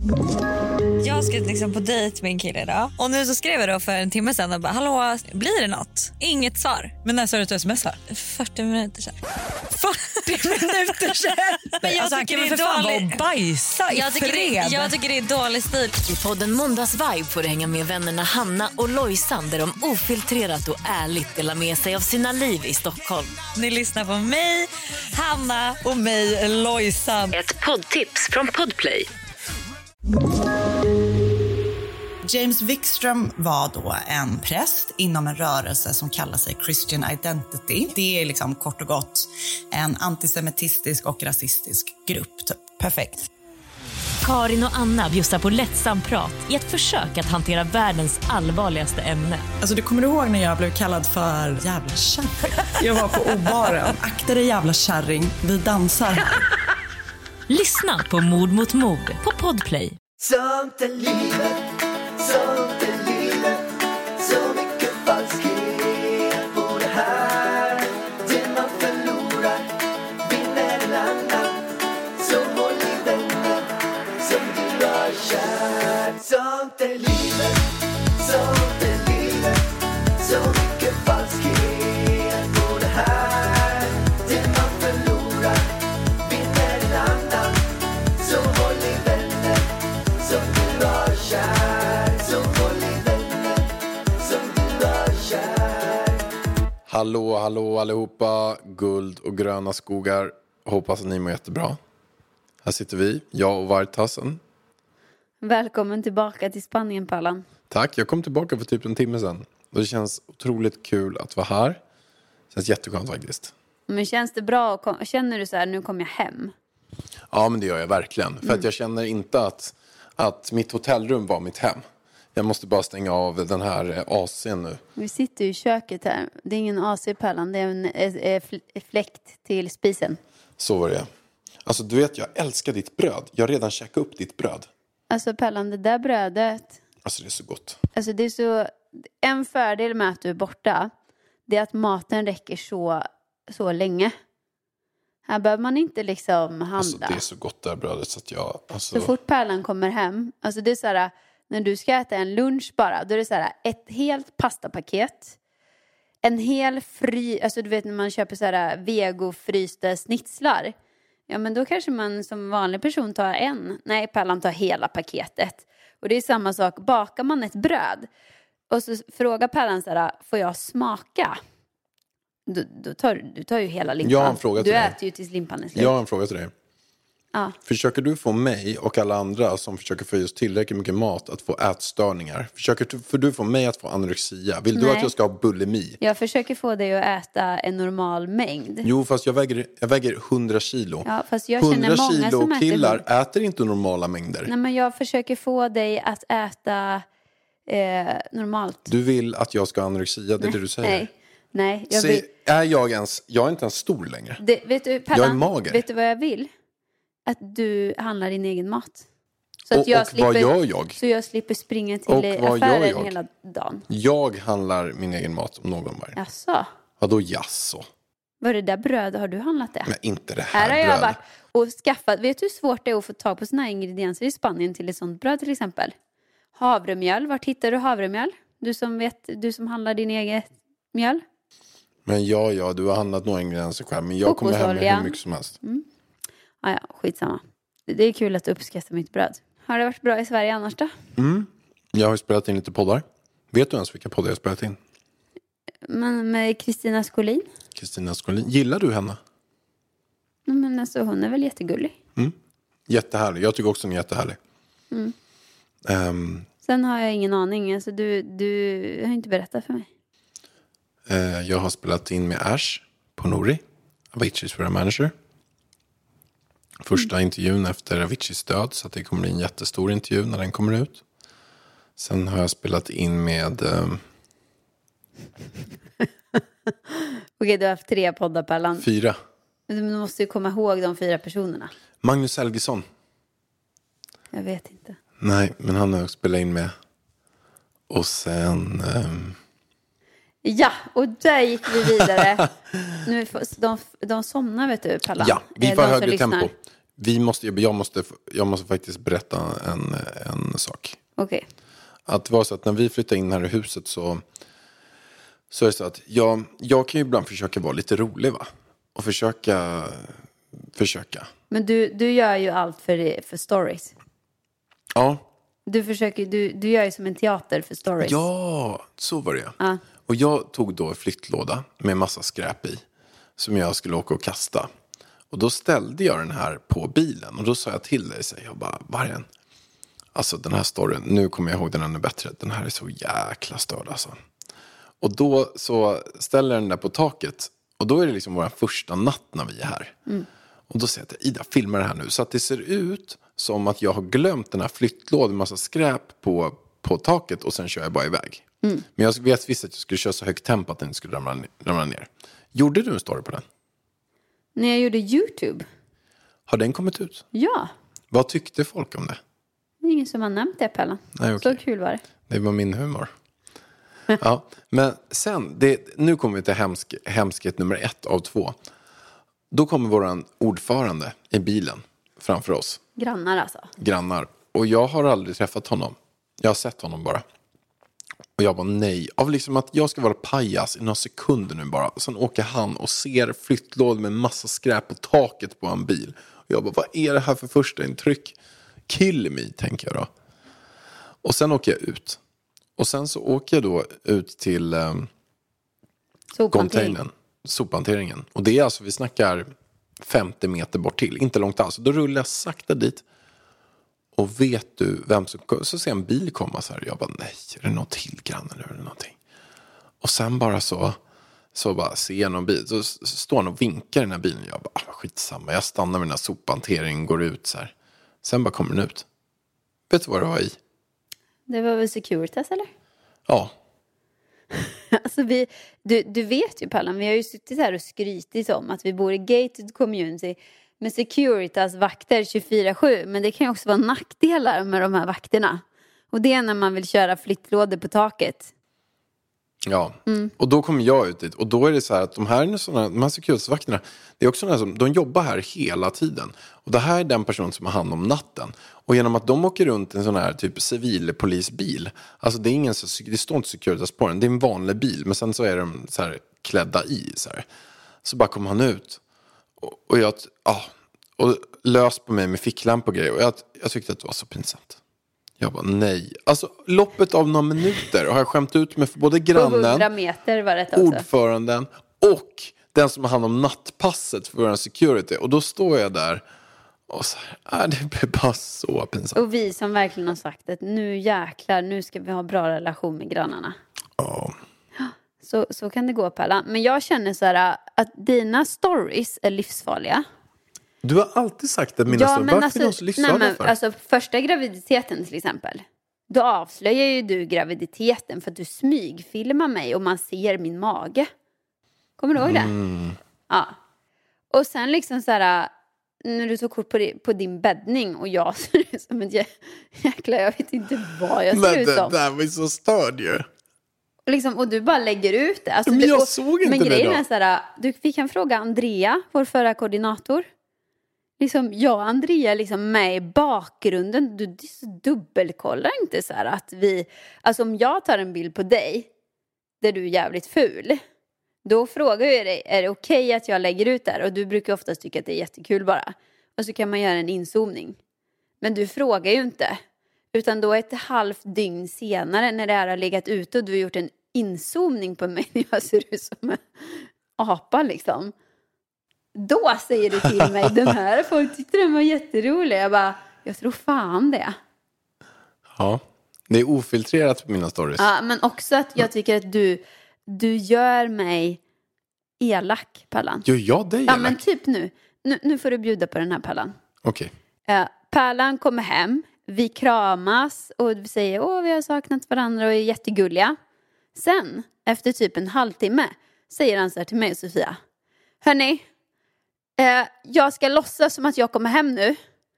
Jag ska liksom på dejt med en kille idag. Och nu så skrev jag då för en timme sedan och bara, hallå, blir det något? Inget svar. Men när sa du att du smsar? 40 minuter sedan. 40 minuter sedan? Men alltså, han kan väl för fan vara och bajsa i fred. Jag tycker det är dålig stil. I podden Måndagsvibe får du hänga med vännerna Hanna och Lojsan, där de ofiltrerat och ärligt delar med sig av sina liv i Stockholm. Ni lyssnar på mig, Hanna och mig, Lojsan. Ett poddtips från Podplay. James Wikström var då en präst inom en rörelse som kallar sig Christian Identity. Det är liksom kort och gott en antisemitistisk och rasistisk grupp. Typ. Perfekt. Karin och Anna bjussar på lättsam prat i ett försök att hantera världens allvarligaste ämne. Alltså, du kommer ihåg när jag blev kallad för jävla kärring? Jag var på obaren. Akta dig jävla kärring, vi dansar. Lyssna på Mord mot mord på Podplay. Sånt är livet, sånt är livet. Så mycket falskhet på det här. Det man förlorar vinner en annan. Så håll i vänner som du har kär. Sånt är livet, sånt är livet. Så mycket falskhet på det här. Det man förlorar vinner en annan. Så håll i vänner som du har kär. Så håll i vänner som du har kär. Hallå allihopa, guld och gröna skogar. Hoppas att ni mår jättebra. Här sitter vi, jag och Vargtassen. Välkommen tillbaka till Spanien, Pallan. Tack, jag kom tillbaka för typ en timme sedan. Och det känns otroligt kul att vara här. Det känns jätteskönt faktiskt. Men känns det bra? Känner du så här, nu kommer jag hem? Ja, men det gör jag verkligen. För att jag känner inte att mitt hotellrum var mitt hem. Jag måste bara stänga av den här AC:n nu. Vi sitter ju i köket här. Det är ingen AC, Pallan. Det är en fläkt till spisen. Så var det. Alltså, du vet, jag älskar ditt bröd. Jag har redan käkat upp ditt bröd. Alltså, Pallan, det där brödet. Alltså, det är så gott. Alltså, det är så... En fördel med att du är borta, det är att maten räcker så länge. Här behöver man inte liksom handla. Alltså, det är så gott det här brödet så att jag... Alltså... Så fort Pallan kommer hem, alltså det är så här, när du ska äta en lunch bara, då är det så här, ett helt pastapaket, en hel alltså du vet när man köper så här vegofrysta snitslar, ja men då kanske man som vanlig person tar nej, Pallan tar hela paketet. Och det är samma sak, bakar man ett bröd och så frågar Pallan så här, får jag smaka? Du tar ju hela limpan. Jag har en fråga till dig. Du äter ju tills limpan är slut. Jag har en fråga till dig. Ja. Försöker du få mig och alla andra som försöker få i oss tillräckligt mycket mat att få ätstörningar? Försöker du få mig att få anorexia? Vill du att jag ska ha bulimi? Jag försöker få dig att äta en normal mängd. Jo, fast jag väger 100 kilo. Ja, fast jag känner 100 många kilo som killar äter inte normala mängder. Nej, men jag försöker få dig att äta normalt. Du vill att jag ska ha anorexia, det är det du säger? Nej. Jag är inte ens stor längre. Vet du, Pallan, jag är mager. Vet du vad jag vill? Att du handlar din egen mat. Så att och vad gör jag? Så jag slipper springa till affären hela dagen. Jag handlar min egen mat om någon var. Jaså? Vadå jaså? Var det där bröd? Har du handlat det? Men inte det här har jag brödet. varit och skaffat. Vet du hur svårt det är att få tag på såna här ingredienser i Spanien till ett sånt bröd till exempel? Havremjöl. Vart hittar du havremjöl? Du som handlar din egen mjöl. Men ja, du har handlat några ingredienser själv. Men jag kommer hem med hur mycket som helst. Ja, skitsamma. Det är kul att uppskatta mitt bröd. Har det varit bra i Sverige annars då? Jag har spelat in lite poddar. Vet du ens vilka poddar jag har spelat in? Men med Kristina Skolin. Kristina Skolin. Gillar du henne? Men alltså, hon är väl jättegullig. Jättehärlig. Jag tycker också hon är jättehärlig. Sen har jag ingen aning. Alltså, du har inte berättat för mig. Jag har spelat in med Ash på Nori. Aviciis våra manager. Första intervjun efter Aviciis död. Så att det kommer bli en jättestor intervju när den kommer ut. Sen har jag spelat in med... Okej, du har haft 3 poddar per land. 4. Men du måste ju komma ihåg de 4 personerna. Magnus Helgesson. Jag vet inte. Nej, men han har jag spelat in med. Och sen... Ja, och där gick vi vidare. Nu, de somnar, vet du, Pallan. Ja, vi får högre tempo. Jag måste faktiskt berätta en sak. Okej. Att det var så att när vi flyttade in här i huset så är det så att jag kan ju ibland försöka vara lite rolig, va? Och försöka. Men du gör ju allt för stories. Ja. Du gör ju som en teater för stories. Ja, så var det. Ja. Och jag tog då en flyttlåda med massa skräp i som jag skulle åka och kasta. Och då ställde jag den här på bilen och då sa jag till dig, jag bara, Vargen, alltså den här storyn, nu kommer jag ihåg den ännu bättre, den här är så jäkla störd alltså. Och då så ställer den där på taket och då är det liksom vår första natt när vi är här. Och då säger jag till Ida, filma det här nu så att det ser ut som att jag har glömt den här flyttlådan med massa skräp på taket och sen kör jag bara iväg. Men jag visste att jag skulle köra så högt tempo att den inte skulle ramla ner. Gjorde du en story på den? När jag gjorde YouTube. Har den kommit ut? Ja. Vad tyckte folk om det? Det är ingen som har nämnt det, Pellan. Nej, okej. Så kul var det. Det var min humor. Ja, men sen, nu kommer vi till hemskhet nummer 1 av 2. Då kommer våran ordförande i bilen framför oss. Grannar alltså. Grannar. Och jag har aldrig träffat honom. Jag har sett honom bara. Och jag bara nej. Av liksom att jag ska vara pajas i några sekunder nu bara. Sen åker han och ser flyttlådor med massa skräp på taket på en bil. Och jag bara, vad är det här för första intryck? Kill me, tänker jag då. Och sen åker jag ut. Och sen så åker jag då ut till containern. Sophanteringen. Och det är alltså, vi snackar 50 meter bort till. Inte långt alls. Då rullar jag sakta dit. Och vet du vem som... Så ser jag en bil komma så här. Jag bara, nej, är det någon till granne nu eller någonting? Och sen bara så bara ser jag någon bil. Så står han och vinkar i den här bilen. Jag bara, skitsamma. Jag stannar med den här sophanteringen, går ut så här. Sen bara kommer den ut. Vet du vad det var i? Det var väl Securitas, eller? Ja. Alltså du vet ju, Pallan, vi har ju suttit här och skrytit om att vi bor i gated community med Securitas vakter 24/7. Men det kan ju också vara nackdelar med de här vakterna. Och det är när man vill köra flyttlådor på taket. Ja, och då kommer jag ut dit. Och då är det så här att de här Securitas-vakterna, det är också några som, de jobbar här hela tiden. Och det här är den person som har hand om natten. Och genom att de åker runt en sån här typ civilpolisbil. Alltså det är ingen, det står inte Securitas på den, det är en vanlig bil. Men sen så är de så här klädda i så här. Så bara kommer han ut. Och jag, och lös på mig med ficklamp och grejer. Och jag tyckte att det var så pinsamt. Jag bara, nej. Alltså, loppet av några minuter har jag skämt ut mig för både grannen, 100 meter var det också. Ordföranden och den som har hand om nattpasset för vår security. Och då står jag där och så här, det blir bara så pinsamt. Och vi som verkligen har sagt att nu jäklar, nu ska vi ha bra relation med grannarna. Ja. Så kan det gå, Pella. Men jag känner så här att dina stories är livsfarliga. Du har alltid sagt att mina stories, varför är de så livsfarliga för? Alltså första graviditeten till exempel. Då avslöjar ju du graviditeten för att du smygfilmar mig och man ser min mage. Kommer du ihåg det? Ja. Och sen liksom så här, när du tog kort på din bäddning och jag ser ut som en jäkla, jag vet inte vad jag ser ut som. Men det där var ju så störd ju. Liksom, och du bara lägger ut det. Alltså, men jag såg inte det då. Men grejen är så här, vi kan fråga Andrea, vår förra koordinator. Liksom, jag och Andrea liksom med i bakgrunden. Du dubbelkollar inte så här att vi... Alltså om jag tar en bild på dig där du är jävligt ful. Då frågar jag dig, är det okej att jag lägger ut där? Och du brukar oftast tycka att det är jättekul bara. Och så kan man göra en inzoomning. Men du frågar ju inte. Utan då ett halvt dygn senare när det här har legat ute och du har gjort en inzoomning på mig. Jag ser ut som en apa liksom. Då säger du till mig, den här folk tyckte den var jätterolig. Jag tror fan det. Ja, det är ofiltrerat på mina stories. Ja, men också att jag tycker att du gör mig elak, Pallan. Gör jag dig elak? Ja, men typ nu får du bjuda på den här, Pallan. Okej. Pallan kommer hem, vi kramas och vi säger, vi har saknat varandra och är jättegulliga. Sen, efter typ en halvtimme, säger han så här till mig och Sofia. Hörni, jag ska låtsas som att jag kommer hem nu.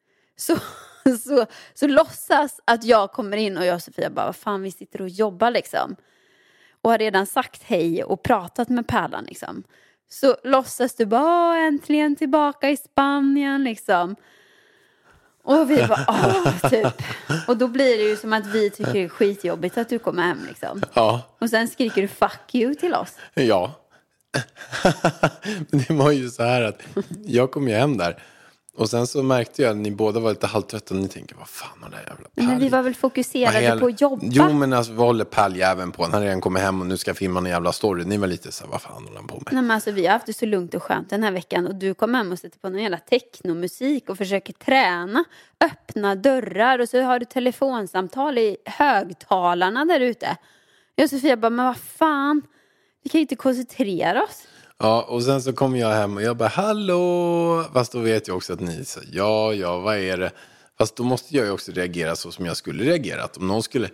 Så låtsas att jag kommer in och jag och Sofia bara, vad fan, vi sitter och jobbar liksom. Och har redan sagt hej och pratat med Pärlan liksom. Så låtsas du bara, äntligen tillbaka i Spanien liksom. Och vi bara, typ. Och då blir det ju som att vi tycker det är skitjobbigt att du kommer hem liksom. Ja. Och sen skriker du fuck you till oss. Ja. Men det var ju så här att jag kom ju hem där. Och sen så märkte jag att ni båda var lite halvtrötta. Och ni tänker, vad fan har det jävla pärl? Men vi var väl fokuserade på att jobba. Jo, men alltså, vad håller pärljäveln på? Han har redan kommit hem och nu ska filma en jävla story. Ni var lite så här, vad fan håller han på med? Nej, men alltså, vi har haft det så lugnt och skönt den här veckan. Och du kom hem och sätter på någon jävla technomusik och försöker träna. Öppna dörrar och så har du telefonsamtal i högtalarna där ute. Jag och Sofia bara, men vad fan? Vi kan ju inte koncentrera oss. Ja, och sen så kom jag hem och jag bara, hallå! Fast då vet jag också att ni säger, ja, vad är det? Fast då måste jag ju också reagera så som jag skulle reagerat. Om någon skulle,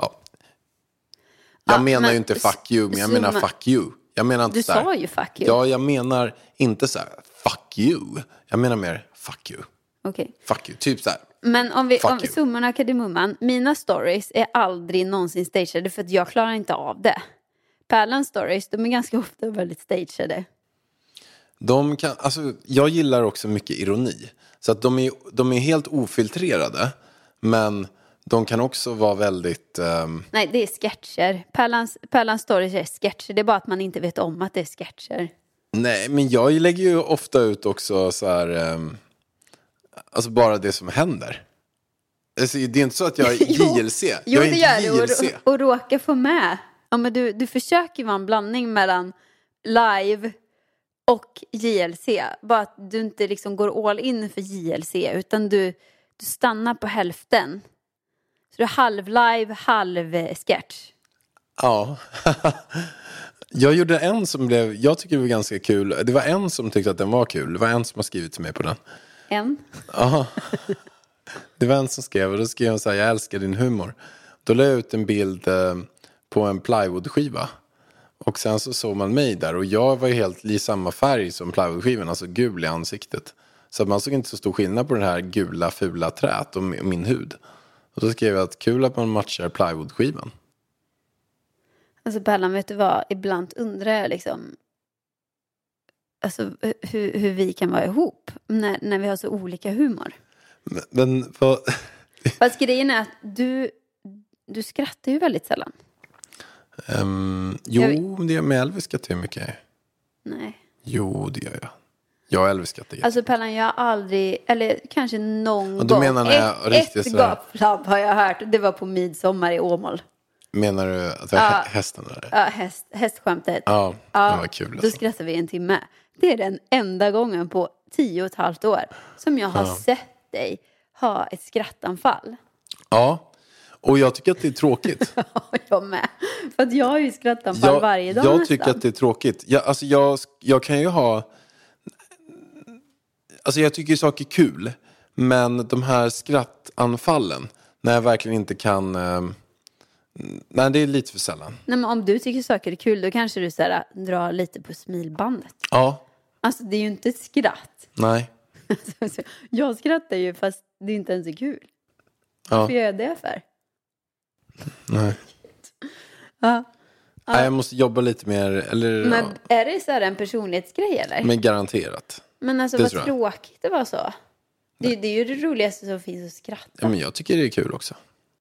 Jag menar ju inte fuck you, men jag menar fuck you. Jag menar inte du så här, sa ju fuck you. Ja, jag menar inte så här, fuck you. Jag menar mer fuck you. Okej. Fuck you, typ så här. Men om summorna kardemumman, mina stories är aldrig någonsin stageade för att jag klarar inte av det. Pärlans stories, de är ganska ofta väldigt stageade. De kan, alltså, jag gillar också mycket ironi. Så att de är helt ofiltrerade. Men de kan också vara väldigt... Nej, det är sketcher. Pärlans stories är sketcher. Det är bara att man inte vet om att det är sketcher. Nej, men jag lägger ju ofta ut också så här... alltså bara det som händer. Alltså, det är inte så att jag är JLC. Jo, jag är det gör du. Och råkar få med. Ja, men du försöker vara en blandning mellan live och JLC. Bara att du inte liksom går all in för JLC. Utan du stannar på hälften. Så du är halv live, halv sketch. Ja. Jag gjorde en som jag tycker det var ganska kul. Det var en som tyckte att den var kul. Det var en som har skrivit till mig på den. En? Ja. Det var en som skrev. Och då skrev hon så här, jag älskar din humor. Då la jag ut en bild på en plywoodskiva. Och sen så såg man mig där. Och jag var ju helt i samma färg som plywoodskivan. Alltså gul i ansiktet. Så man såg inte så stor skillnad på den här gula, fula trät och min hud. Och så skrev jag att kul att man matchar plywoodskivan. Alltså Bellan, vet du vad? Ibland undrar jag liksom... Alltså hur vi kan vara ihop. När vi har så olika humor. Men vad... Fast grejen är att du skrattar ju väldigt sällan. Det är med Elvis skrattar jag mycket. Nej. Jo, det gör jag. Jag och Elvis skrattar. Alltså Pellan, jag har aldrig, eller kanske någon och du gång. Menar när jag ett gapflabb har jag hört. Det var på midsommar i Åmål. Menar du att det var hästen? Eller? Ja, hästskämtet. Ja, det var kul. Alltså. Då skrattade vi en timme. Det är den enda gången på 10,5 år som jag har sett dig ha ett skrattanfall. Ja, och jag tycker att det är tråkigt. Jag med. För att jag har ju skrattanfall varje dag jag nästan. tycker att det är tråkigt. Jag kan ju ha... Alltså jag tycker ju saker är kul. Men de här skrattanfallen, när jag verkligen inte kan... nej, det är lite för sällan. Nej, men om du tycker saker är kul, då kanske du så här, drar lite på smilbandet. Ja. Alltså det är ju inte ett skratt. Nej. Jag skrattar ju fast det inte ens är kul. Varför gör jag det för? Nej. Ja. Nej, jag måste jobba lite mer. Eller, men är det så här en personlighetsgrej eller? Men garanterat. Men alltså vad tråkigt det var så. Det är ju det roligaste som finns att skratta. Ja, men jag tycker det är kul också.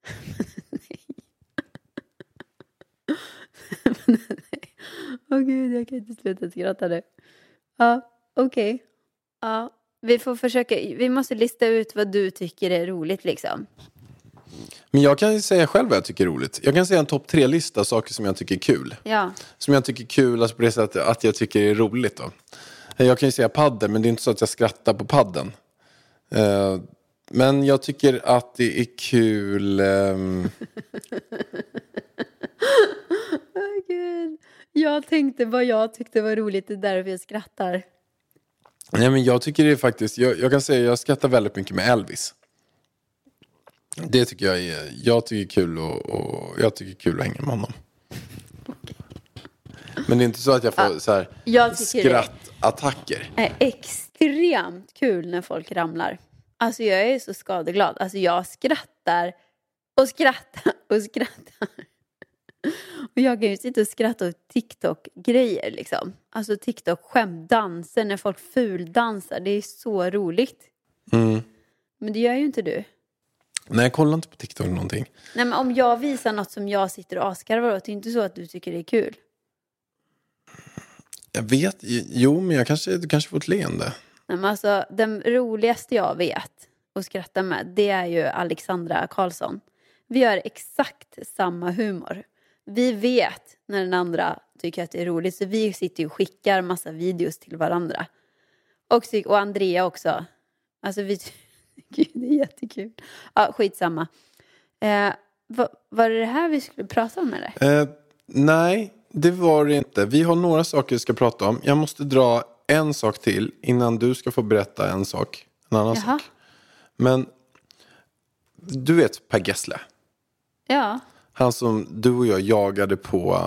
Åh gud, jag kan inte sluta skratta nu. Ja, okej. Ja, vi får försöka. Vi måste lista ut vad du tycker är roligt liksom. Men jag kan ju säga själv vad jag tycker är roligt. Jag kan säga en topp 3-lista saker som jag tycker är kul. Ja. Som jag tycker är kul, alltså på det sättet att jag tycker är roligt då. Jag kan ju säga padden, men det är inte så att jag skrattar på padden. Men jag tycker att det är kul... Gud. Jag tänkte vad jag tyckte var roligt, det är därför jag skrattar. Nej, men jag tycker det är faktiskt... Jag kan säga jag skrattar väldigt mycket med Elvis. Det tycker jag tycker kul och jag tycker kul att hänga med honom. Men det är inte så att jag får så här skrattattacker. Det är extremt kul när folk ramlar. Alltså jag är så skadeglad. Alltså jag skrattar och skrattar och skrattar. Och jag kan ju sitta och skratta åt TikTok-grejer liksom. Alltså TikTok-skämt, danser när folk fuldansar. Det är så roligt. Mm. Men det gör ju inte du. Nej, jag kollar inte på TikTok eller någonting. Nej, men om jag visar något som jag sitter och askarvar åt, det är inte så att du tycker det är kul. Jag vet, jo men du kanske får ett leende. Nej, men alltså, den roligaste jag vet och skrattar med, det är ju Alexandra Karlsson. Vi gör exakt samma humor. Vi vet när den andra tycker att det är roligt, så vi sitter ju och skickar massa videos till varandra. Och Andrea också. Alltså Gud, det är jättekul. Ja, skitsamma. Var det här vi skulle prata om eller? Nej, det var det inte. Vi har några saker vi ska prata om. Jag måste dra en sak till innan du ska få berätta en annan sak. Men du vet Per Gessle? Ja. Han som du och jag jagade på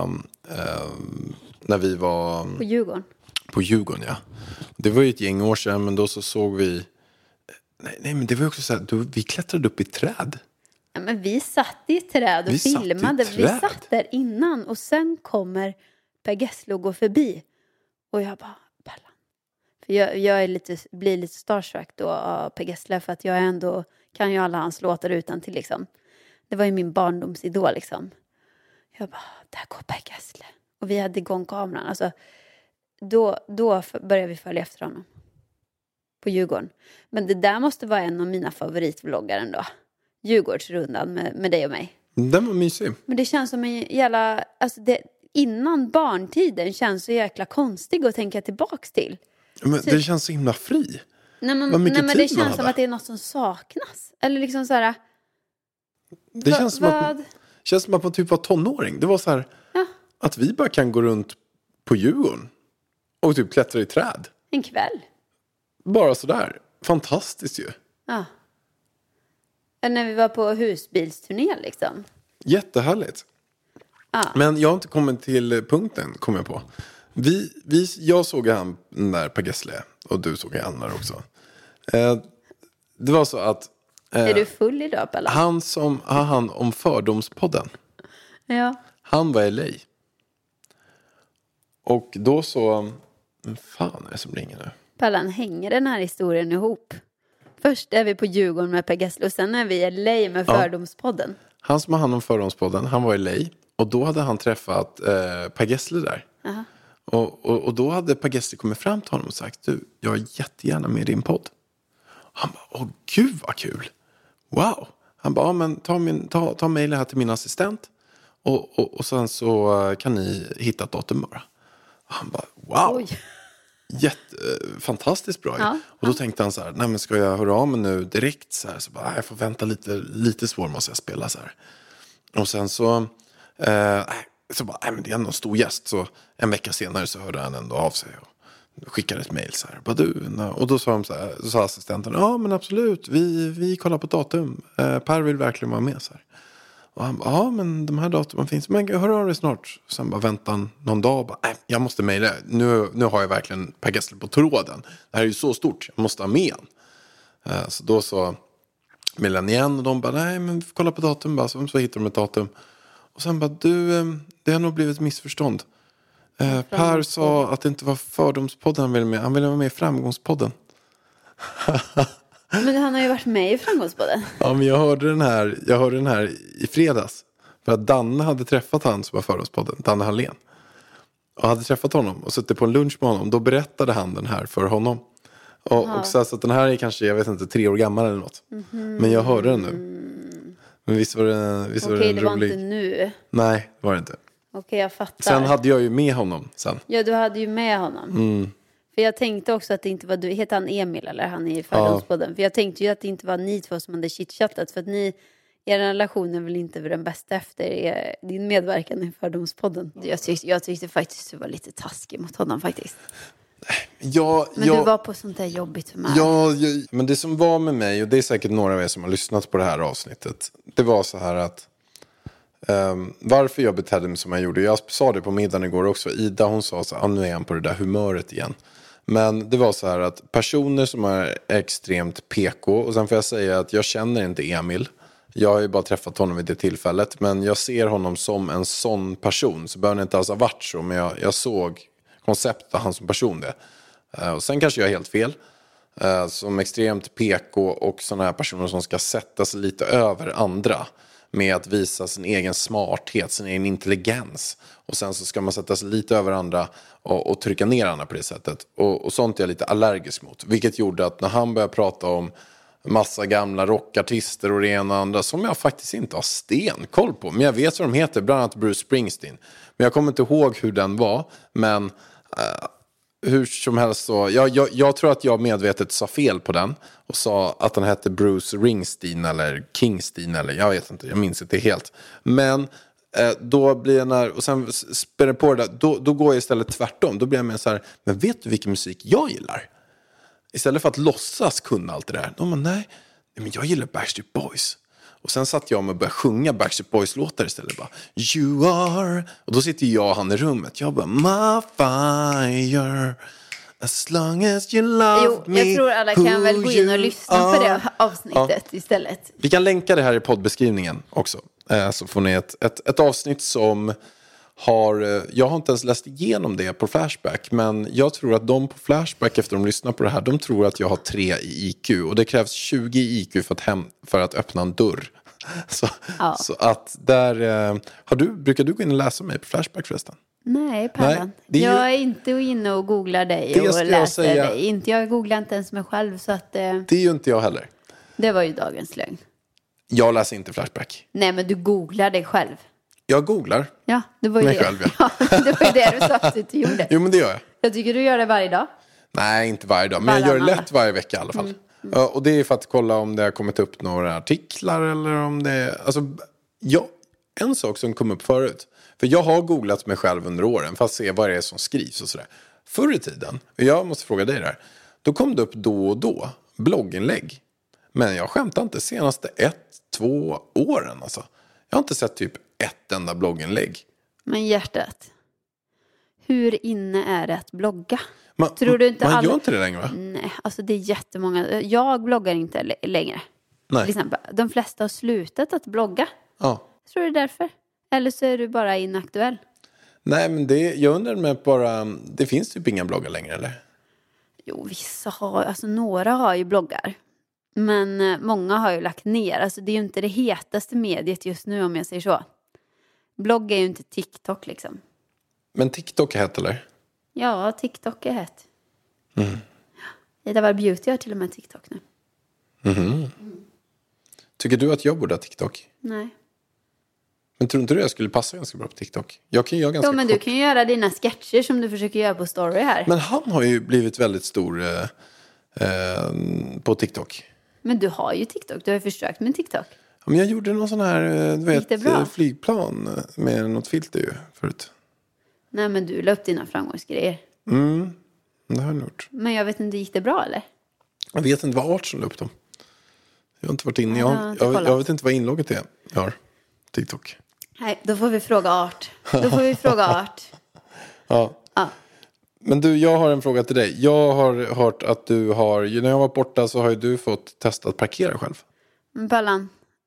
när vi var... På Djurgården. På Djurgården, ja. Det var ju ett gäng år sedan, men då så såg vi... Nej, men det var också så här, vi klättrade upp i träd. Ja, men vi satt i ett träd och filmade. Vi satt där innan och sen kommer Per Gessle och går förbi. Och jag bara, Pallan. För jag är blir lite starstruck då av Per Gessle, för att jag ändå kan ju alla hans låtar utan till liksom. Det var ju min barndomsidol liksom. Jag bara, där går Per Gessle. Och vi hade igång kameran. Alltså, då började vi följa efter honom. På Djurgården. Men det där måste vara en av mina favoritvloggar ändå. Djurgårdsrundan med dig och mig. Den var mysig. Men det känns som en jävla... Alltså innan barntiden känns så jäkla konstig att tänka tillbaks till. Men det känns så himla fri. Nej, men det känns som att det är något som saknas. Eller liksom så här... Det känns som att man typ var tonåring. Det var så här... Ja. Att vi bara kan gå runt på Djurgården. Och typ klättra i träd. En kväll. Bara sådär. Fantastiskt ju. Ja. När vi var på husbilsturné liksom. Jättehärligt. Ja. Men jag har inte kommit till punkten, kom jag på. Jag såg han där Per Gessle. Och du såg han där också. Det var så att... är du full idag, Pella? Han som har hand om Fördomspodden. Ja. Han var i LA. Och då så... Vem fan är det som ringer nu? Pallan, hänger den här historien ihop? Först är vi på Djurgården med Per Gessle och sen är vi i LA med Fördomspodden. Han som har hand om Fördomspodden, han var i LA. Och då hade han träffat Per Gessle där. Uh-huh. Och då hade Per Gessle kommit fram till honom och sagt, du, jag är jättegärna med i din podd. Han bara, åh gud vad kul. Wow. Han bara, ja, men ta mejlen här till min assistent. Och sen så kan ni hitta ett datum bara. Och han bara, wow. Oj. Fantastiskt bra. Ja. Och då tänkte han så här, nej men ska jag höra av mig nu direkt så här, så bara, jag får vänta lite svår måste jag spela så här. Och sen så bara, nej men det är ändå en stor gäst, så en vecka senare så hörde han ändå av sig och skickade ett mejl så här, bara du, och då sa de så här, så sa assistenten, ja men absolut, vi kollar på datum, Per vill verkligen vara med så här. Och han bara, ja men de här datumen finns, men hör av dig snart. Sen bara vänta någon dag och bara, nej jag måste mejla, nu har jag verkligen Per Gessle på tråden. Det här är ju så stort, jag måste ha med han. Så då så mejlade han igen och de bara, nej men vi får kolla på datum bara, så hittar de ett datum. Och sen bara, du, det har nog blivit ett missförstånd. Per sa att det inte var Fördomspodden han ville med, han ville vara med i Framgångspodden. Men han har ju varit med i Framgångspodden. Ja, men jag hörde den här i fredags. För att Danne hade träffat han som var Fördomspodden, Danne Hallén. Och hade träffat honom och suttit på en lunch med honom. Då berättade han den här för honom. Och så att den här är kanske, jag vet inte, 3 år gammal eller något. Mm-hmm. Men jag hörde den nu. Men visst var den Okej, det var rolig. inte nu. Nej, det var det inte. Okej, jag fattar. Sen hade jag ju med honom sen. Ja, du hade ju med honom. Mm. För jag tänkte också att det inte var du. Heter han Emil eller han är i Fördomspodden? Ja. För jag tänkte ju att det inte var ni två som hade chitchattat. För att er relation är väl inte den bästa efter din medverkan i Fördomspodden. Jag tyckte faktiskt du var lite taskig mot honom faktiskt. Men du var på sånt där jobbigt för mig. Ja, men det som var med mig, och det är säkert några av er som har lyssnat på det här avsnittet. Det var så här att varför jag betedde mig som jag gjorde. Jag sa det på middagen igår också. Ida, hon sa så här, nu är han på det där humöret igen. Men det var så här att personer som är extremt PK, och sen får jag säga att jag känner inte Emil. Jag har ju bara träffat honom vid det tillfället, men jag ser honom som en sån person. Så behöver det inte alls ha varit så, men jag såg konceptet av han som person det. Och sen kanske jag är helt fel. som extremt PK och sådana här personer som ska sätta sig lite över andra med att visa sin egen smarthet, sin egen intelligens. Och sen så ska man sätta sig lite över andra och trycka ner andra på det sättet. Och sånt är jag lite allergisk mot. Vilket gjorde att när han började prata om massa gamla rockartister och det ena och andra som jag faktiskt inte har stenkoll på. Men jag vet vad de heter, bland annat Bruce Springsteen. Men jag kommer inte ihåg hur den var. Men hur som helst så, jag tror att jag medvetet sa fel på den. Och sa att den hette Bruce Ringsteen eller Kingsteen eller jag vet inte, jag minns inte helt. Men då blir jag när, och sen spelar på det där, då går jag istället tvärtom. Då blir jag mer så här, men vet du vilken musik jag gillar? Istället för att låtsas kunna allt det där. Då man, nej, men jag gillar Backstreet Boys. Och sen satt jag med och började sjunga Backstreet Boys-låtar istället. Bara, you are. Och då sitter jag och han i rummet. Jag bara, my fire. As long as you love me. Jag tror alla kan väl gå in och lyssna på det avsnittet istället. Vi kan länka det här i poddbeskrivningen också. Så får ni ett avsnitt som jag har inte ens läst igenom det på Flashback, men jag tror att de på Flashback efter de lyssnar på det här, de tror att jag har 3 i IQ och det krävs 20 i IQ för att öppna en dörr. Så att där brukar du gå in och läsa mig på Flashback förresten? Nej, Pallan. Jag är inte inne och googlar dig och läser dig. Jag googlar inte ens mig själv. Så att, det är ju inte jag heller. Det var ju dagens lögn. Jag läser inte Flashback. Nej, men du googlar dig själv. Jag googlar det var ju mig det. Själv. Ja. Det var ju det du sa att du inte gjorde. Jo, men det gör jag. Jag tycker du gör det varje dag. Nej, inte varje dag. Men jag gör det lätt varje vecka i alla fall. Och det är för att kolla om det har kommit upp några artiklar eller om det... Alltså, en sak som kom upp förut. För jag har googlat mig själv under åren för att se vad det är som skrivs och sådär. Förr i tiden, och jag måste fråga dig där. Då kom det upp då och då blogginlägg. Men jag skämtar inte senaste 1-2 åren alltså. Jag har inte sett typ ett enda blogginlägg. Men hjärtat, hur inne är det att blogga? Tror du inte man gör inte det längre, va? Nej, alltså det är jättemånga. Jag bloggar inte längre. Nej. Till exempel, de flesta har slutat att blogga. Ja. Tror du därför? Eller så är du bara inaktuell? Nej, men jag undrar med bara... Det finns typ inga bloggar längre, eller? Jo, några har ju bloggar. Men många har ju lagt ner. Alltså det är ju inte det hetaste mediet just nu om jag säger så. Blogg är ju inte TikTok liksom. Men TikTok är hett, eller? Ja, TikTok är hett. Det var Beauty har till och med TikTok nu. Tycker du att jag borde ha TikTok? Nej. Men tror inte du jag skulle passa ganska bra på TikTok? Jag kan ju göra ganska men du kan ju göra dina sketcher som du försöker göra på story här. Men han har ju blivit väldigt stor på TikTok. Men du har ju TikTok. Du har ju försökt med TikTok. Ja, men jag gjorde någon sån här flygplan med något filter ju förut. Nej, men du la upp dina framgångsgrejer. Det har jag gjort. Men jag vet inte, gick det bra eller? Jag vet inte vad Art som la upp dem. Jag har inte varit inne. Jag vet inte vad inlogget är. Jag har TikTok. Nej, då får vi fråga Art. Ja. Men du, jag har en fråga till dig. Jag har hört att du har... När jag var borta så har ju du fått testa att parkera själv. Men Pallan,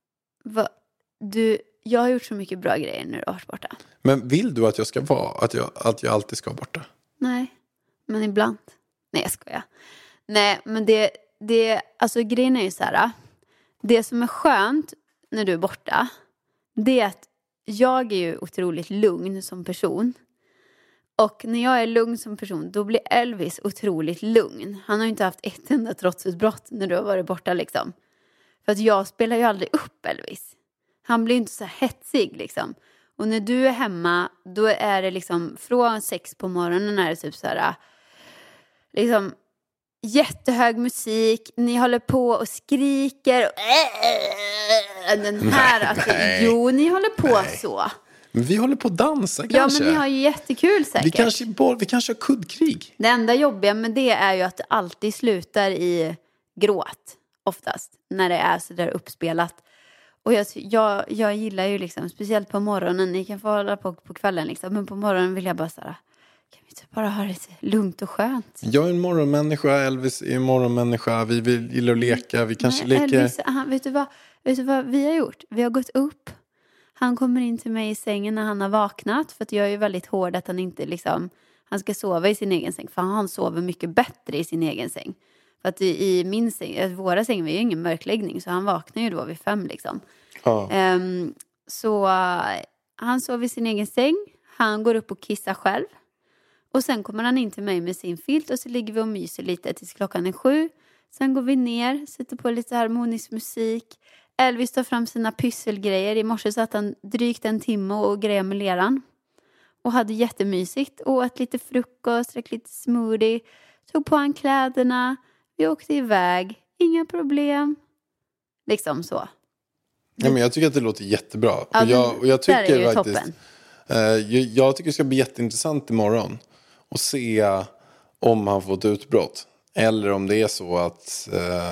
jag har gjort så mycket bra grejer när du har varit borta. Men vill du att jag ska vara... Att jag alltid ska vara borta? Nej, men ibland. Nej, jag skojar. Nej, men alltså grejen är ju så här. Det som är skönt när du är borta, det är att jag är ju otroligt lugn som person. Och när jag är lugn som person, då blir Elvis otroligt lugn. Han har ju inte haft ett enda trotsutbrott när du har varit borta liksom. För att jag spelar ju aldrig upp Elvis. Han blir ju inte så hetsig liksom. Och när du är hemma, då är det liksom från 6 på morgonen är det typ så här liksom jättehög musik. Ni håller på och skriker. Den här, jo, ni håller på så. Men vi håller på att dansa kanske. Ja, men ni har ju jättekul säkert. Vi kanske har kuddkrig. Det enda jobbiga med det är ju att det alltid slutar i gråt. Oftast. När det är så där uppspelat. Och jag gillar ju liksom, speciellt på morgonen. Ni kan få hålla på kvällen liksom. Men på morgonen vill jag bara såhär, kan vi inte bara ha det lugnt och skönt? Jag är en morgonmänniska, Elvis är en morgonmänniska. Vi gillar att leka, vi kanske leker. Elvis, vet du vad vi har gjort? Vi har gått upp. Han kommer in till mig i sängen när han har vaknat. För att jag är ju väldigt hård att han inte liksom... Han ska sova i sin egen säng. För han sover mycket bättre i sin egen säng. För att i min säng, våra säng var ju ingen mörkläggning. Så han vaknade ju då vid 5 liksom. Ja. Så han sov i sin egen säng. Han går upp och kissar själv. Och sen kommer han in till mig med sin filt. Och så ligger vi och myser lite tills klockan är 7. Sen går vi ner, sätter på lite harmonisk musik. Elvis tar fram sina pysselgrejer. I morse satt han drygt 1 timme och grejade med leran. Och hade jättemysigt. Åt lite frukost, drack lite smoothie. Tog på han kläderna. Vi åkte iväg. Inga problem. Liksom så. Ja, men jag tycker att det låter jättebra. Ja, och jag tycker där är ju faktiskt... toppen. Jag tycker det ska bli jätteintressant imorgon. Och se om han får ett utbrott. Eller om det är så att...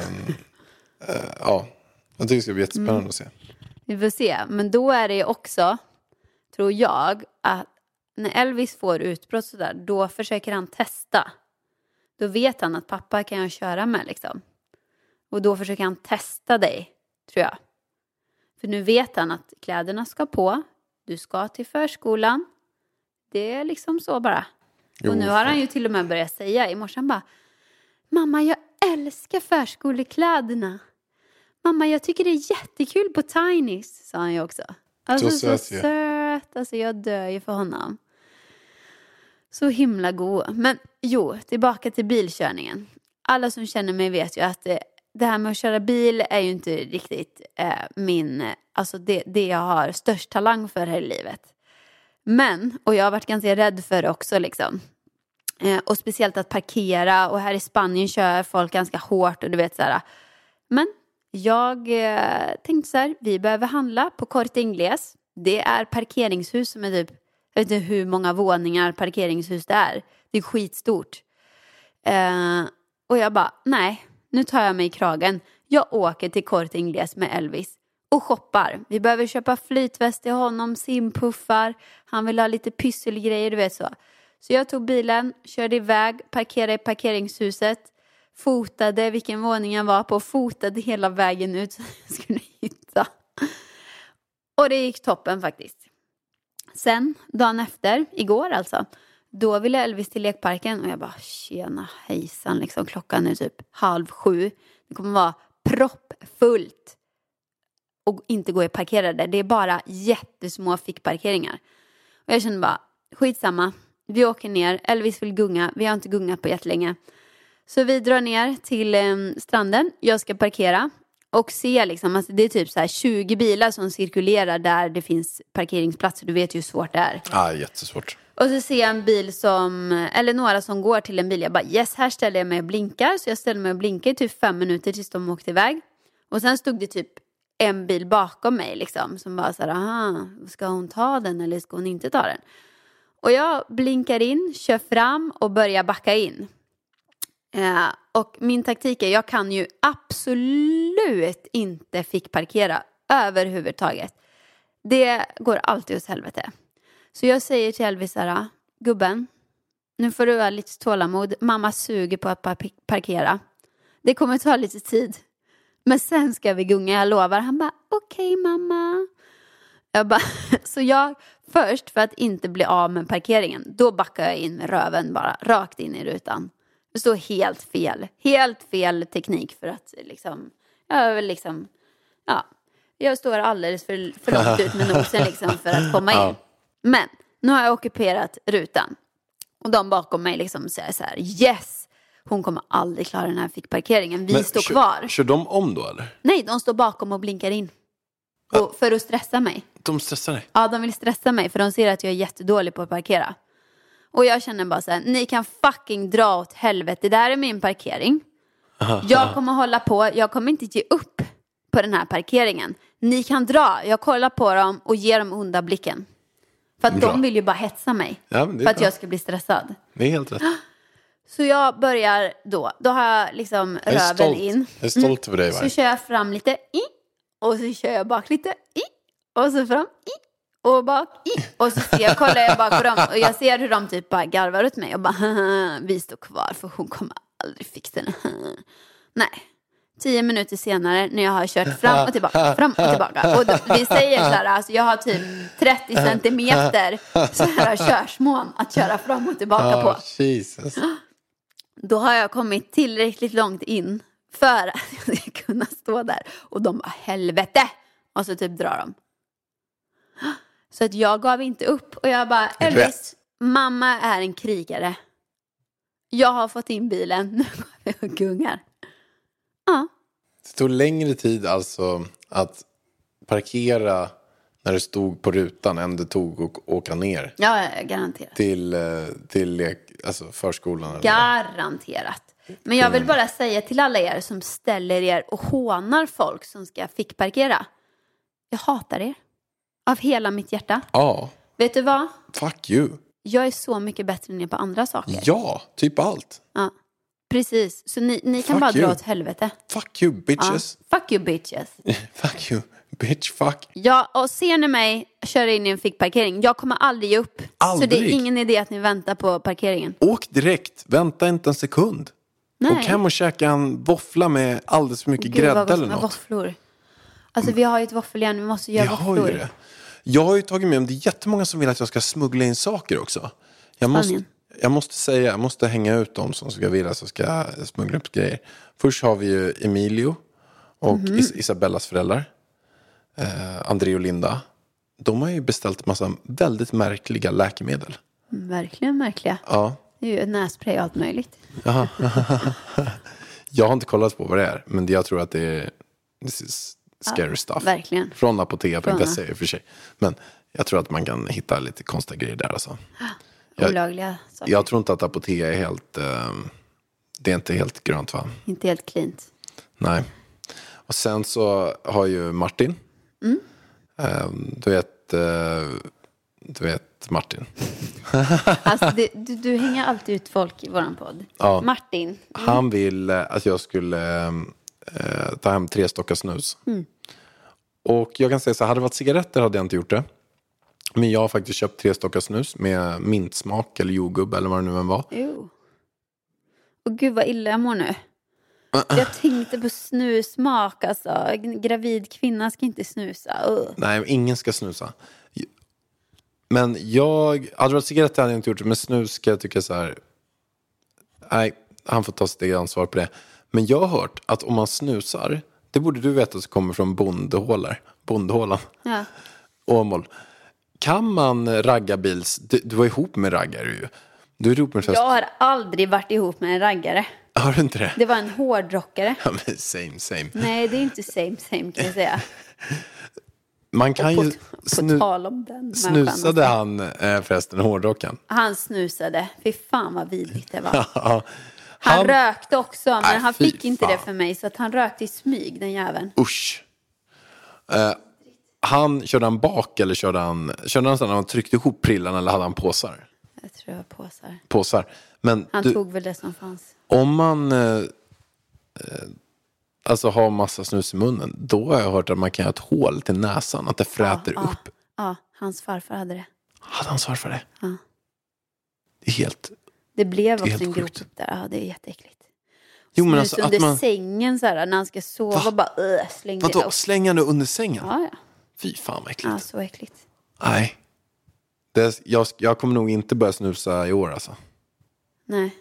ja, jag tycker det ska bli jättespännande att se. Vi får se. Men då är det ju också, tror jag, att när Elvis får utbrott sådär, då försöker han testa. Då vet han att pappa kan jag köra med liksom. Och då försöker han testa dig, tror jag. För nu vet han att kläderna ska på. Du ska till förskolan. Det är liksom så bara. Och nu har han ju till och med börjat säga. I morse han bara, mamma, jag älskar förskolekläderna. Mamma, jag tycker det är jättekul på Tinys, sa han ju också. Alltså så söt. Alltså jag dör ju för honom. Så himla god. Men jo, tillbaka till bilkörningen. Alla som känner mig vet ju att det här med att köra bil är ju inte riktigt alltså det jag har störst talang för här i livet. Men, och jag har varit ganska rädd för det också liksom. Och speciellt att parkera. Och här i Spanien kör folk ganska hårt och du vet så här. Men jag tänkte så här, vi behöver handla på Corte Inglés. Det är parkeringshus som är typ, jag vet inte hur många våningar parkeringshus det är. Det är skitstort. Och jag bara, nej, nu tar jag mig i kragen. Jag åker till Corte Inglés med Elvis och shoppar. Vi behöver köpa flytväst till honom, simpuffar. Han vill ha lite pysselgrejer, du vet så. Så jag tog bilen, körde iväg, parkerade i parkeringshuset. Fotade vilken våning jag var på. Fotade hela vägen ut så jag skulle hitta. Och det gick toppen faktiskt. Sen, dagen efter, igår alltså. Då ville Elvis till lekparken. Och jag bara, tjena hejsan liksom. Klockan är typ 6:30. Det kommer vara proppfullt. Och inte gå i parkerade. Det är bara jättesmå fickparkeringar. Och jag kände bara, skitsamma. Vi åker ner. Elvis vill gunga. Vi har inte gungat på jättelänge. Så vi drar ner till stranden. Jag ska parkera. Och se liksom, alltså det är typ så här 20 bilar som cirkulerar där det finns parkeringsplatser. Du vet ju hur svårt det är. Ja, jättesvårt. Och så ser jag en bil eller några som går till en bil. Jag bara, yes, här ställer jag mig och blinkar. Så jag ställer mig och blinkar i typ 5 minuter tills de åkte iväg. Och sen stod det typ en bil bakom mig liksom. Som bara så här, aha, ska hon ta den eller ska hon inte ta den? Och jag blinkar in, kör fram och börjar backa in. Och min taktik är, jag kan ju absolut inte fick parkera överhuvudtaget. Det går alltid åt helvete. Så jag säger till Elvis här, gubben, nu får du ha lite tålamod. Mamma suger på att parkera. Det kommer ta lite tid. Men sen ska vi gunga, jag lovar. Han bara, okej, mamma. Jag bara, så jag först för att inte bli av med parkeringen. Då backar jag in med röven bara, rakt in i rutan. Det står helt fel. Helt fel teknik för att liksom, jag står alldeles för långt ut med nosen liksom för att komma in. Ja. Men nu har jag ockuperat rutan. Och de bakom mig liksom säger så här, yes, hon kommer aldrig klara den här fickparkeringen. Vi står kvar. Kör de om då eller? Nej, de står bakom och blinkar in. Och för att stressa mig. De stressar dig? Ja, de vill stressa mig för de ser att jag är jättedålig på att parkera. Och jag känner bara så här, ni kan fucking dra åt helvete. Det här är min parkering. Jag kommer hålla på, jag kommer inte ge upp på den här parkeringen. Ni kan dra, jag kollar på dem och ger dem onda blicken. För att de vill ju bara hetsa mig. Ja, för att jag ska bli stressad. Det är helt rätt. Så jag börjar då har jag liksom röven in. Jag är stolt över dig. Så kör jag fram lite och så kör jag bak lite och så fram och bak och så kollar jag bak på dem och jag ser hur de typ bara garvar åt mig och bara, vi står kvar för hon kommer aldrig fixa den. Nej, 10 minuter senare när jag har kört fram och tillbaka och vi säger så här, alltså jag har typ 30 centimeter så här körsmån att köra fram och tillbaka på. Jesus. Då har jag kommit tillräckligt långt in för att jag ska kunna stå där. Och de bara, helvete! Och så typ drar de. Så att jag gav inte upp. Och jag bara, Elvis, mamma är en krigare. Jag har fått in bilen. Nu går vi och gungar. Ja. Det tog längre tid alltså att parkera när det stod på rutan än det tog att åka ner. Ja, garanterat. Till alltså förskolan. Eller? Garanterat. Men jag vill bara säga till alla er som ställer er och hånar folk som ska fickparkera. Jag hatar er. Av hela mitt hjärta. Ja. Vet du vad? Fuck you. Jag är så mycket bättre än er på andra saker. Ja, typ allt. Ja, precis. Så ni kan Fuck bara you. dra åt helvete. Fuck you, bitches. Ja. Fuck you, bitches. Fuck you, bitch, fuck. Ja, och ser ni mig köra in i en fickparkering, jag kommer aldrig ge upp. Aldrig. Så det är ingen idé att ni väntar på parkeringen. Åk direkt, vänta inte en sekund. Nej. Åk hem och käka en våffla med alldeles för mycket grädde eller något. Våfflor. Alltså vi har ju ett våffeljärn, vi måste göra har våfflor. ju det. Jag har ju tagit med om det är jättemånga som vill att jag ska smuggla in saker också. Jag måste hänga ut dem som ska vilja så ska jag smuggla upp grejer. Först har vi ju Emilio och Isabellas föräldrar. André och Linda. De har ju beställt en massa väldigt märkliga läkemedel. Verkligen märkliga. Ja. Det är ju nässpray och allt möjligt. Jaha. Jag har inte kollat på vad det är, men jag tror att det är scary stuff. Verkligen. Från apotea.se i och för sig. Men jag tror att man kan hitta lite konstiga grejer där alltså. Olagliga saker. Jag tror inte att apotea är helt det är inte helt grönt, va? Inte helt cleant. Nej. Och sen så har ju Martin. Du vet Martin. Alltså du hänger alltid ut folk i våran podd. Ja. Martin. Han vill att jag skulle ta hem 3 stockar snus. Och jag kan säga så här, hade det varit cigaretter hade jag inte gjort det. Men jag har faktiskt köpt 3 stockar snus med mintsmak eller jordgubb eller vad det nu än var. Och gud vad illa jag mår nu. Jag tänkte på snusmak, alltså. Gravid kvinna ska inte snusa. Nej, ingen ska snusa. Men hade det varit cigaretter hade jag inte gjort det. Men snus ska jag tycka så här. Nej, han får ta sitt eget ansvar på det. Men jag har hört att om man snusar, det borde du veta, så kommer från bondhålan. Ja. Åmål. Kan man ragga du var ihop med raggare ju. Du är ihop med Jag har aldrig varit ihop med en raggare. Har du inte det? Det var en hårdrockare. Ja, men same. Nej, det är inte same kan jag säga. Man kan ju På tal om den. snusade han förresten hårdrocken? Han snusade. Fy fan vad vidrigt det var. Ja. Han rökte också, men Nej, han fy fick inte fan. det för mig. Så att han rökte i smyg, den jäveln. Usch. Körde han bak eller körde han så när han tryckte ihop prillan, eller hade han påsar? Jag tror jag påsar. Påsar. Men Han tog väl det som fanns. om man alltså har massa snus i munnen, då har jag hört att man kan göra ett hål till näsan, att det fräter upp. Ja, hans farfar hade det. Hade han svar för det? Ja. Det är helt... Det blev är också helt en grop sjukt. upp där. Ja, det är jätteäckligt. Jo, men Snus alltså, under att man... sängen så här, när han ska sova. Va? Bara slänger det Vadå? upp. Slänga nu under sängen? Ja. Fy fan vad äckligt. Ja, så äckligt. Nej. Jag kommer nog inte börja snusa i år alltså. Nej.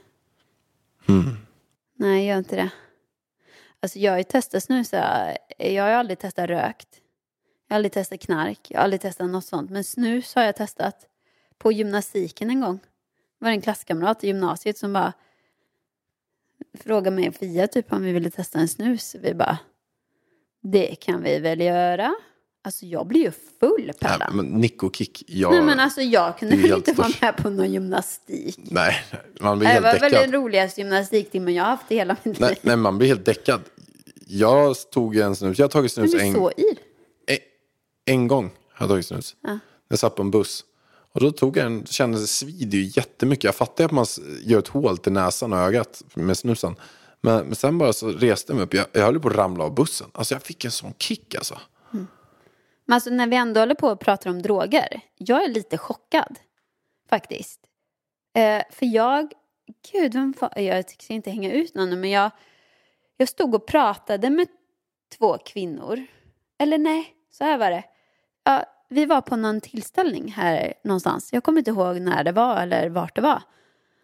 Nej, gör inte det. Alltså jag har ju testat snusa. Jag har ju aldrig testat rökt. Jag har aldrig testat knark. Jag har aldrig testat något sånt. Men snus har jag testat på gymnastiken en gång. Det var en klasskamrat i gymnasiet som bara frågade mig och Fia typ om vi ville testa en snus. Vi bara, det kan vi väl göra. Alltså jag blir ju full på Nej, men Nick och Kick, Nej, men alltså jag kunde det är väl helt inte vara stört. med på någon gymnastik. Nej, man blir Det helt var väl däckad. den roligaste gymnastiktimmen jag har haft i hela mitt liv. Nej, man blir helt däckad. Jag tog en snus. Jag har tagit snus Men du är så yr. en gång. Har jag tagit snus. Ja. Jag satt på en buss. Och då tog jag en, kände svider ju jättemycket. Jag fattar att man gör ett hål till näsan och ögat med snusen. Men sen bara så reste jag mig upp. Jag höll på att ramla av bussen. Alltså jag fick en sån kick alltså. Men alltså när vi ändå håller på och pratar om droger. Jag är lite chockad. Faktiskt. För gud, jag tycker inte hänga ut någon. Men jag stod och pratade med 2 kvinnor. Eller nej, så här var det. Ja, vi var på någon tillställning här någonstans. Jag kommer inte ihåg när det var eller vart det var.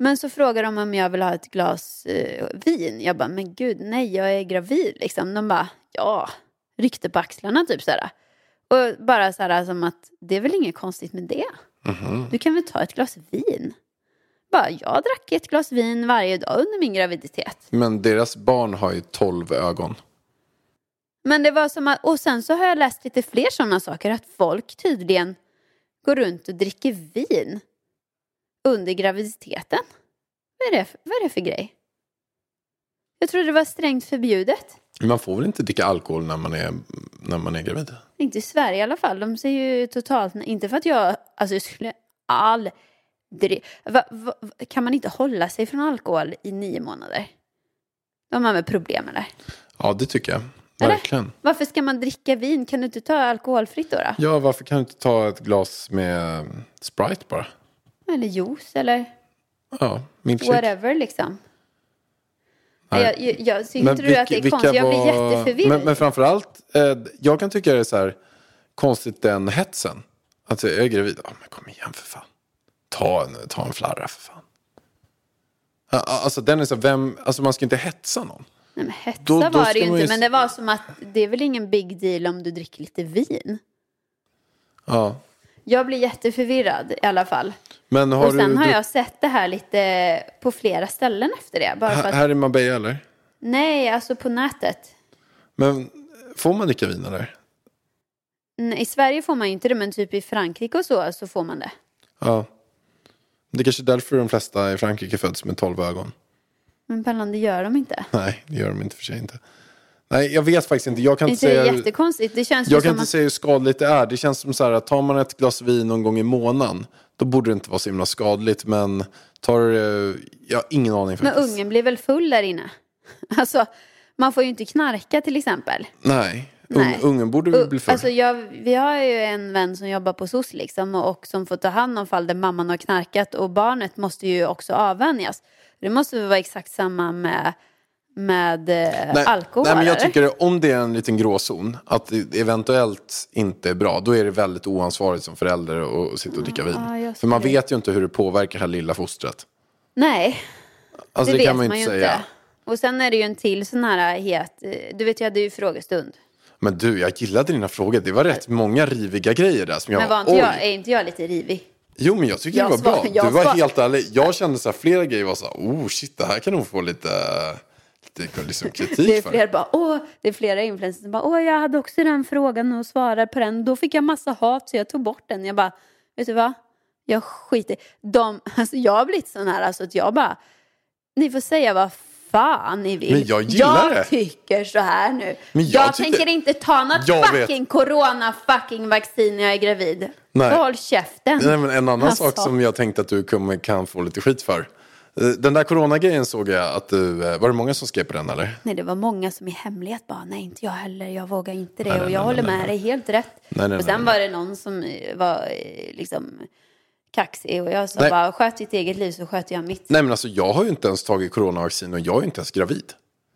Men så frågar de om jag vill ha ett glas vin. Jag bara, men gud, nej, jag är gravid liksom. De bara, ja, ryckte på axlarna typ sådär. Och bara sådär som att det är väl inget konstigt med det. Du kan väl ta ett glas vin. Bara, jag drack ett glas vin varje dag under min graviditet. Men deras barn har ju 12 ögon. Men det var som att, och sen så har jag läst lite fler sådana saker. Att folk tydligen går runt och dricker vin under graviditeten. Vad är det för grej? Jag trodde det var strängt förbjudet. Man får väl inte dricka alkohol när man är gravid? Inte i Sverige i alla fall. De säger ju totalt, inte för att jag skulle aldrig... Kan man inte hålla sig från alkohol i 9 månader? De har med problem eller? Ja, det tycker jag. Eller? Verkligen. Varför ska man dricka vin? Kan du inte ta alkoholfritt då? Ja, varför kan du inte ta ett glas med Sprite bara? Eller juice eller Ja, milkshake. whatever liksom. Nej. Jag tycker inte du att det är konstigt. Jag blir jätteförvirrad. Men framförallt, jag kan tycka det är så här konstigt den hetsen. Att jag är gravid. Ja, men kom igen för fan. Ta en flarra för fan. Alltså den är så här, man ska inte hetsa någon. Nej, men hetsa var det ju inte. Men det var som att det är väl ingen big deal om du dricker lite vin. Ja. Jag blir jätteförvirrad i alla fall. Men och sen har jag sett det här lite på flera ställen efter det. Bara för att... Här i Marbella eller? Nej, alltså på nätet. Men får man dricka vin eller? I Sverige får man ju inte det, men typ i Frankrike och så får man det. Ja. Det är kanske därför de flesta i Frankrike föds med 12 ögon. Men Pallan, det gör de inte. Nej, det gör de inte för sig inte. Nej, jag vet faktiskt inte. Jag kan inte säga... Det är jättekonstigt. Det känns jag kan inte säga hur skadligt det är. Det känns som så här att tar man ett glas vin någon gång i månaden, då borde det inte vara så himla skadligt. Men jag har ingen aning faktiskt. Men ungen blir väl full där inne? Alltså, man får ju inte knarka till exempel. Nej. Ungen borde väl bli full. Alltså vi har ju en vän som jobbar på SOS liksom, och som får ta hand om fall där mamman har knarkat. Och barnet måste ju också avvänjas. Det måste väl vara exakt samma med alkohol. Nej, men jag tycker om det är en liten gråzon att det eventuellt inte är bra, då är det väldigt oansvarigt som förälder att sitta och dricka vin. För man vet ju inte hur det påverkar det här lilla fostret. Nej, alltså, det kan man ju inte säga. Och sen är det ju en till sån här du vet, jag hade ju frågestund. Men du, jag gillade dina frågor. Det var rätt många riviga grejer där som är inte jag lite rivig? Jo, men jag tycker det var bra. Du var helt ärlig. Jag kände så här, flera grejer var så här, shit, det här kan nog få lite liksom kritik det är för. Det är flera influencers som bara, jag hade också den frågan och svarade på den. Då fick jag massa hat så jag tog bort den. Jag bara, vet du vad? Jag skiter. Jag har blivit sån här, alltså att jag bara, ni får säga vad fan ni vill. Men jag gillar det. Jag tycker så här nu. Men jag tänker inte ta något fucking corona fucking vaccin när jag är gravid. Nej. Håll käften. Nej, men en annan sak som jag tänkte att du kan få lite skit för. Den där coronagrejen såg jag att var det många som skrev på den eller? Nej, det var många som i hemlighet bara, nej inte jag heller, jag vågar inte det. Och jag håller med dig helt rätt. Och sen var det någon som var liksom kaxig och jag sa bara, sköt ditt eget liv så sköter jag mitt. Nej, men alltså jag har ju inte ens tagit coronavaccin och jag är inte ens gravid.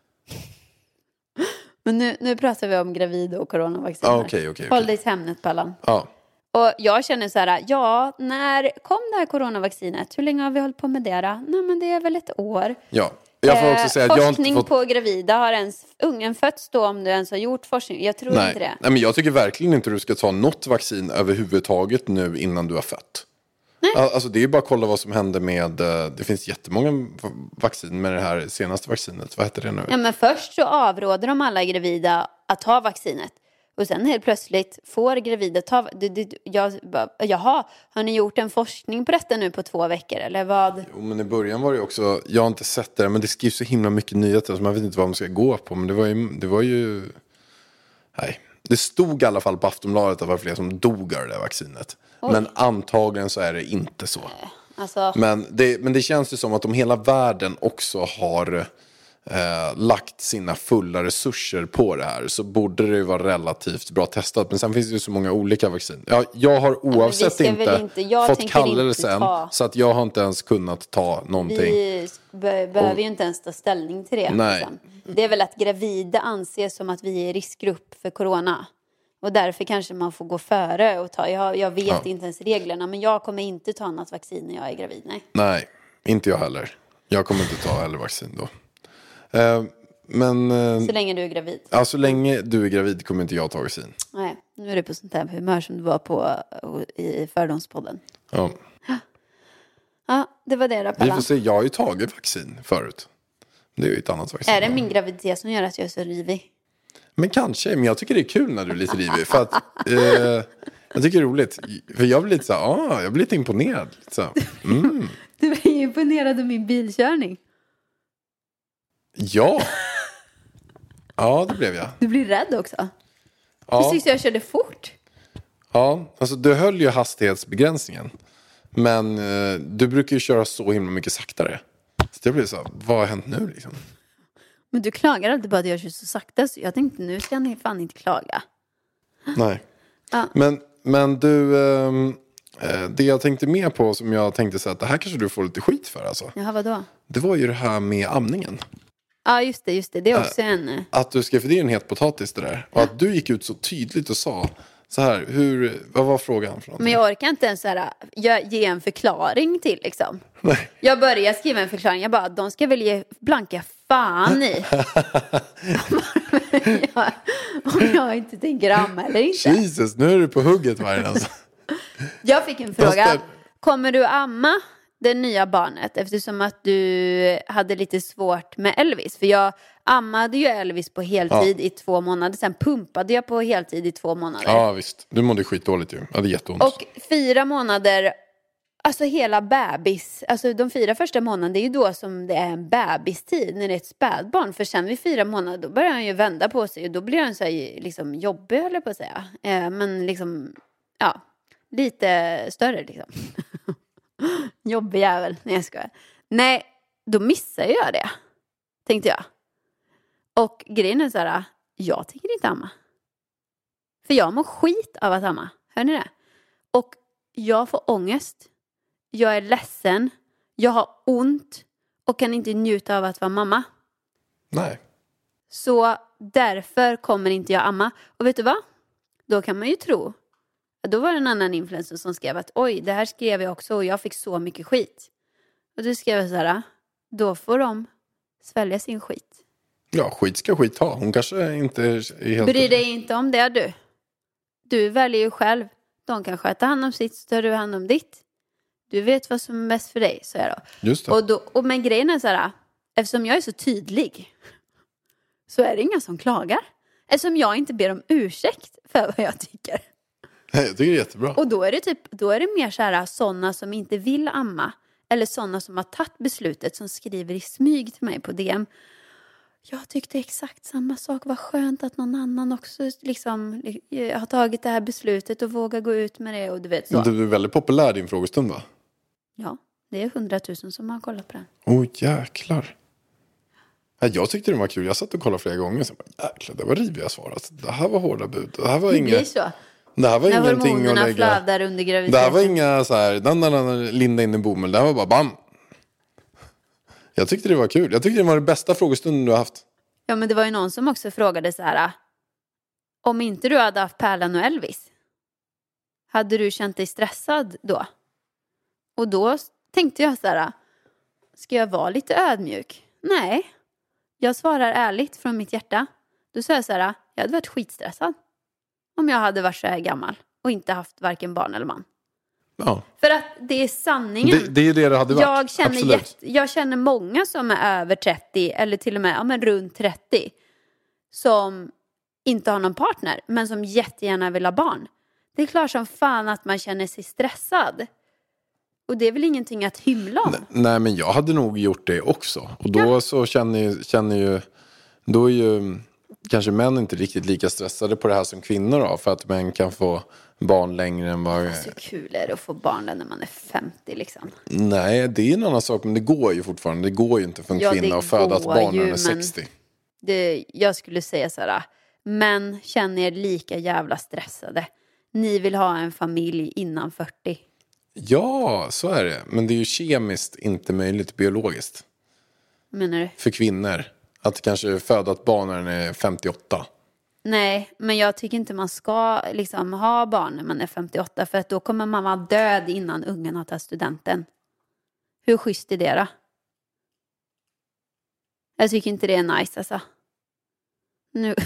Men nu pratar vi om gravid och coronavaccin. Okay. Håll dig till ämnet, Pallan. Ja. Och jag känner så här, när kom det här coronavaccinet? Hur länge har vi hållit på med det då? Nej, men det är väl ett år. Ja, jag får också säga att jag forskning inte fått... på gravida, har ens ungen fötts då om du ens har gjort forskning? Jag tror inte det. Nej, men jag tycker verkligen inte du ska ta något vaccin överhuvudtaget nu innan du har fött. Nej. Alltså det är ju bara att kolla vad som hände med, det finns jättemånga vaccin med det här senaste vaccinet. Vad heter det nu? Ja, men först så avråder de alla gravida att ta vaccinet. Och sen helt plötsligt får gravida ta... Jaha, har ni gjort en forskning på detta nu på 2 veckor? Eller vad? Jo, men i början var det också... Jag har inte sett det, men det skrivs så himla mycket nyheter. Så man vet inte vad man ska gå på. Men det var ju... Nej. Det stod i alla fall på Aftonbladet att det var fler som dog av det vaccinet. Oj. Men antagligen så är det inte så. Alltså... Men det känns ju som att om hela världen också har... lagt sina fulla resurser på det här så borde det ju vara relativt bra testat. Men sen finns det ju så många olika vaccin. Jag har oavsett inte fått kallelse än, så att jag har inte ens kunnat ta någonting. Vi behöver ju inte ens ta ställning till det. Nej. Liksom. Det är väl att gravida anses som att vi är i riskgrupp för corona. Och därför kanske man får gå före och ta. Jag vet inte ens reglerna, men jag kommer inte ta något vaccin när jag är gravid. Nej. inte jag heller. Jag kommer inte ta heller vaccin då. Men... Så länge du är gravid. Ja, så länge du är gravid kommer inte jag ta vaccin. Nej, nu är du på sånt här humör som du var på i Fördomspodden. Ja. Ja, det var det då, Vi Pella. får se, jag har ju tagit vaccin förut. Det är ju ett annat vaccin. Är det min graviditet som gör att jag är så rivig? Men kanske, men jag tycker det är kul när du är lite rivig. För att, jag tycker det är roligt. För jag blir lite så här, jag blir lite imponerad. Lite så här, Du är imponerad av min bilkörning. Ja. Ja, det blev jag. Du blir rädd också. Ja. Du tyckte jag körde fort. Ja, alltså du höll ju hastighetsbegränsningen. Men du brukar ju köra så himla mycket saktare. Så det blev så här, vad har hänt nu liksom? Men du klagar alltid bara att jag kör så sakta. Så jag tänkte, nu ska ni fan inte klaga. Nej. Ja. Men du, det jag tänkte med på som jag tänkte så att det här kanske du får lite skit för alltså. Jaha, vadå? Det var ju det här med amningen. Ja, just det. Det är också en... Att du skrev, för det är en het potatis det där. Och att du gick ut så tydligt och sa så här, vad var frågan för någonting? Men jag orkar inte ens så här, ge en förklaring till liksom. Nej. Jag började skriva en förklaring. Jag bara, de ska väl ge blanka fan i. Om jag inte tänker amma eller inte. Jesus, nu är du på hugget varje alltså. Jag fick en fråga. Kommer du amma det nya barnet eftersom att du hade lite svårt med Elvis? För jag ammade ju Elvis på heltid i 2 månader. Sen pumpade jag på heltid i 2 månader. Ja, visst. Du mådde skitdåligt ju. Jag hade jätteont. Och 4 månader, alltså hela bebis, alltså de 4 första månaderna, det är ju då som det är en bebistid, när det är ett spädbarn. För sen vid 4 månader, då börjar han ju vända på sig och då blir han så här, liksom jobbig, höll jag på att säga. Men liksom, ja, lite större liksom. Jobbig jävel, nej jag skojar. Nej, då missar jag det, tänkte jag. Och grejen är så här, jag tänker inte amma. För jag mår skit av att amma, hör ni det? Och jag får ångest. Jag är ledsen. Jag har ont. Och kan inte njuta av att vara mamma. Nej. Så därför kommer inte jag amma. Och vet du vad? Då kan man ju tro. Då var det en annan influencer som skrev att oj, det här skrev jag också och jag fick så mycket skit. Och då skrev jag så här, då får de svälja sin skit. Ja, skit ska skit ha. Hon kanske inte är helt... Bryr dig inte om det, du. Du väljer ju själv. De kan sköta hand om sitt, så tar du hand om ditt. Du vet vad som är bäst för dig, så är det. Just det. Men grejen är så här, eftersom jag är så tydlig så är det inga som klagar. Eftersom jag inte ber om ursäkt för vad jag tycker. Nej, jag tycker det är jättebra. Och då är det mer så här, sådana som inte vill amma. Eller sådana som har tagit beslutet som skriver i smyg till mig på DM. Jag tyckte exakt samma sak. Vad skönt att någon annan också liksom har tagit det här beslutet och vågar gå ut med det. Och du vet så. Du är väldigt populär din frågestund, va? Ja, det är 100 000 som har kollat på den. Jäklar. Jag tyckte det var kul. Jag satt och kollade flera gånger. Så bara, jäklar, det var riviga svar. Alltså, det här var hårda bud. Det här var Det inga... blir så. Det här var när ingenting att hormonerna lägga... flödar under graviditeten. Det här var inga så här... linda in i bomull. Det här var bara bam. Jag tyckte det var kul. Jag tyckte det var den bästa frågestunden du har haft. Ja, men det var ju någon som också frågade så här. Om inte du hade haft Pärlan och Elvis, hade du känt dig stressad då? Och då tänkte jag så här. Ska jag vara lite ödmjuk? Nej. Jag svarar ärligt från mitt hjärta. Då sa jag så här. Jag hade varit skitstressad. Om jag hade varit så här gammal. Och inte haft varken barn eller man. Ja. För att det är sanningen. Det är det hade varit. Jag känner många som är över 30. Eller till och med runt 30. Som inte har någon partner. Men som jättegärna vill ha barn. Det är klart som fan att man känner sig stressad. Och det är väl ingenting att hymla om. Nej, men jag hade nog gjort det också. Och då så känner ju... Då är ju kanske män inte riktigt lika stressade på det här som kvinnor då. För att män kan få barn längre än vad... Så kul är det att få barn när man är 50 liksom. Nej, det är en annan sak. Men det går ju fortfarande. Det går ju inte för en kvinna att föda ett barn när den är 60. Jag skulle säga så här. Män känner er lika jävla stressade. Ni vill ha en familj innan 40. Ja, så är det. Men det är ju kemiskt inte möjligt biologiskt. Menar du? För kvinnor. Att kanske föda ett barn när den är 58. Nej, men jag tycker inte man ska liksom ha barn när man är 58. För att då kommer man vara död innan ungen har tagit studenten. Hur schysst är det då? Jag tycker inte det är nice alltså. Nu.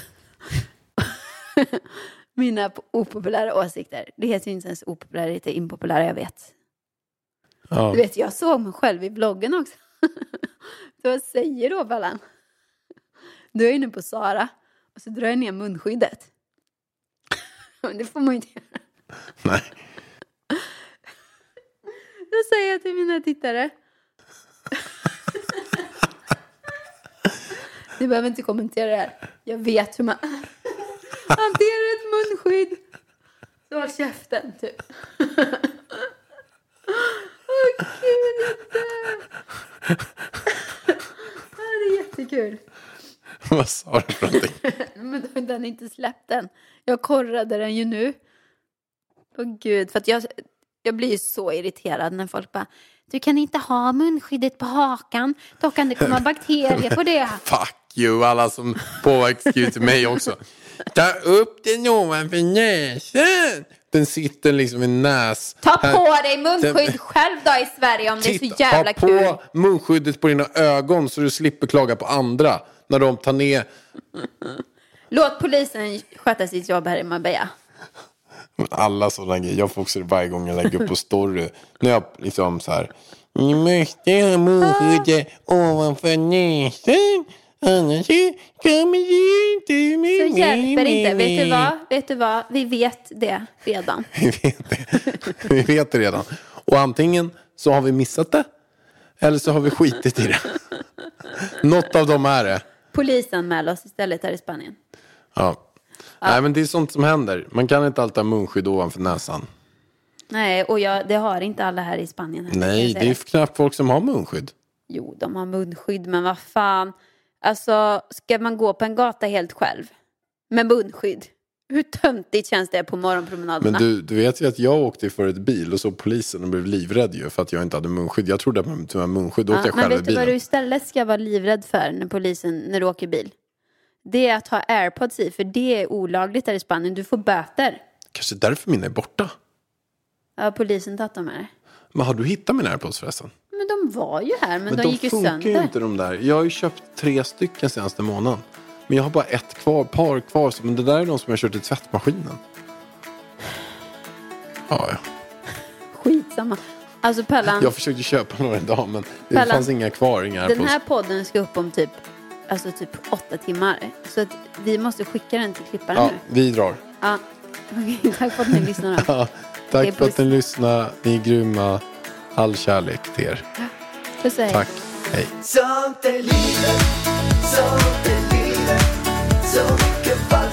Mina opopulära åsikter. Det heter ju inte ens opopulära, det heter impopulära, jag vet. Ja. Du vet, jag såg mig själv i bloggen också. Vad säger då, Ballan? Du är inne på Sara. Och så drar jag ner munskyddet. Det får man ju inte göra. Nej. Då säger jag till mina tittare. Du behöver inte kommentera det här. Jag vet hur man hanterar ett munskydd. Så håll käften, typ. Åh, gud, inte. Det är jättekul. Vad sa du för någonting? Men den är inte släppt den. Jag korrade den ju nu. Åh gud, för att jag blir ju så irriterad när folk bara, du kan inte ha munskyddet på hakan. Då kan det komma bakterier på det. Fuck you, alla som påverkar till mig också. Ta upp den ovanför näsan. Den sitter liksom i näs. Ta på dig munskydd själv då i Sverige om det är så jävla kul. Ha på munskyddet på dina ögon så du slipper klaga på andra när de tar ner. Låt polisen sköta sitt jobb här i Marbella. Alla sådana grejer. Jag får också det varje gång jag lägger upp på story. När jag liksom så här, ni måste ha munskyddet ovanför näsan. Annars kommer det inte med. Så hjälper inte. Vet du vad? Vi vet det redan. Vi vet det redan. Och antingen så har vi missat det. Eller så har vi skitit i det. Något av dem är det. Polisen med oss istället här i Spanien. Ja. Nej, men det är sånt som händer. Man kan inte alltid ha munskydd ovanför näsan. Nej, och det har inte alla här i Spanien. Här, nej, det är knappt folk som har munskydd. Jo, de har munskydd, men vad fan. Alltså, ska man gå på en gata helt själv med munskydd? Hur töntigt känns det på morgonpromenaderna? Men du vet ju att jag åkte för ett bil och så polisen och blev livrädd ju för att jag inte hade munskydd. Jag trodde att man var munskydd, åkte jag själv i bilen. Men vet du vad du istället ska vara livrädd för när du åker bil? Det är att ha AirPods i, för det är olagligt här i Spanien. Du får böter. Kanske därför mina är borta. Ja, polisen tagit dem med. Men har du hittat mina AirPods förresten? Men de var ju här, men de gick ju funkar sönder. Ju inte de där. Jag har ju köpt 3 stycken senaste månaden. Men jag har bara par kvar. Men det där är de som jag kört i tvättmaskinen. Ja. Skitsamma. Alltså Pellan. Jag försökte köpa några idag, men det fanns inga kvar. Inga den här podden ska upp om typ 8 timmar. Så att vi måste skicka den till klipparen nu. Ja, vi drar. Ja, okej. Tack för att ni lyssnar. Ja, tack för att ni lyssnar. Ni är grymma. All kärlek till er. Puss och hej. Tack. Hej. Sånt är livet, så mycket falskt.